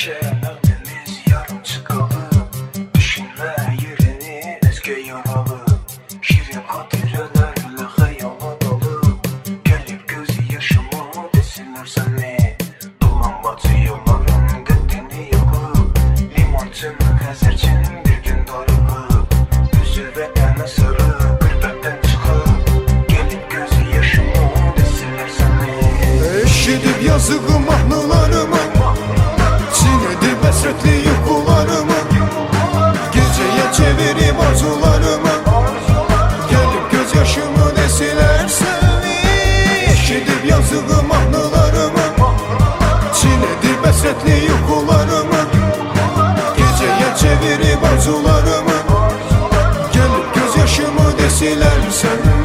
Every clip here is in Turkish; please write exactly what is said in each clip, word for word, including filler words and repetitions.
gece önümüz yarım çıkalı. Düşünme yerini ezge yaralı. Şirin haticelerle hayala dalı. Gelip gözü yaşımı desinler seni. Dolan batı yolların gittiğini yakıp. Limonçın hazırçın bir gün darığı. Yüzü ve ene sarı gırbetten çıkıp. Gelip gözü yaşımı desinler seni. Eşidip yazığı mahnılarımı, çiğnedip esretli yukularımı, geceye çevirip arzularımı. Gelip gözyaşımı desiler seni. Eşidip yazığı mahnılarımı, çiğnedip esretli yukularımı, geceye çevirip arzularımı. Gelip gözyaşımı desiler seni.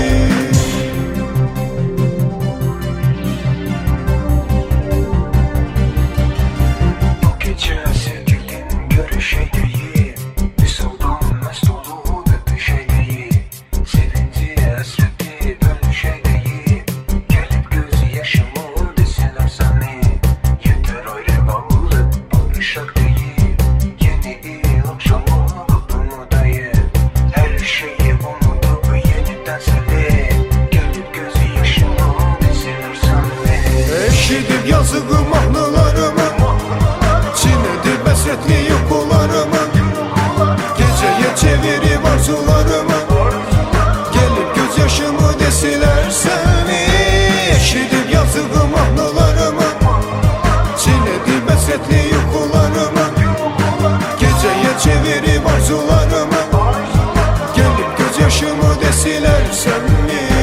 Eşidip yazığı mahnılarımı, çiğnedip esretli yukularımı, geceye çevirip arzularımı. Gelip gözyaşımı desiler seni. Eşidip yazığı mahnılarımı, çiğnedip esretli yukularımı, geceye çevirip arzularımı. Gelip gözyaşımı desiler seni.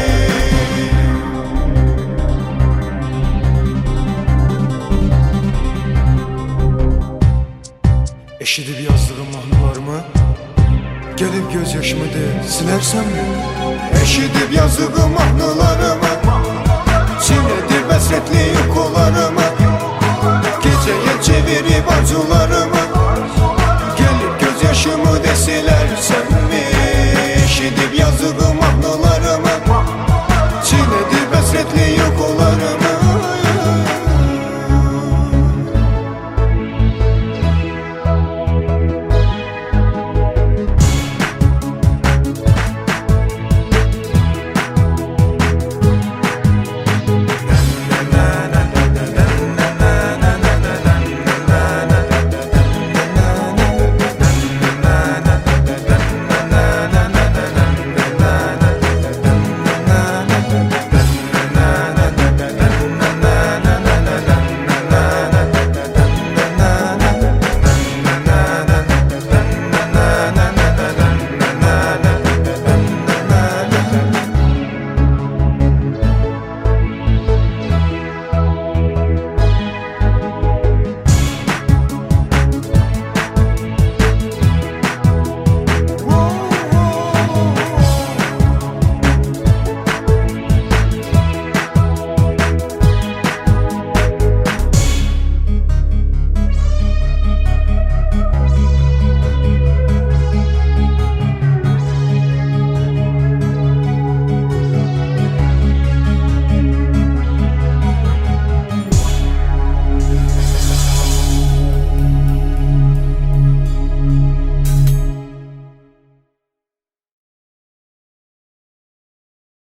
Eşidip yazdığım mahnularımı, gelip gözyaşımı de silersen mi? Eşidip yazdığım mahnularımı,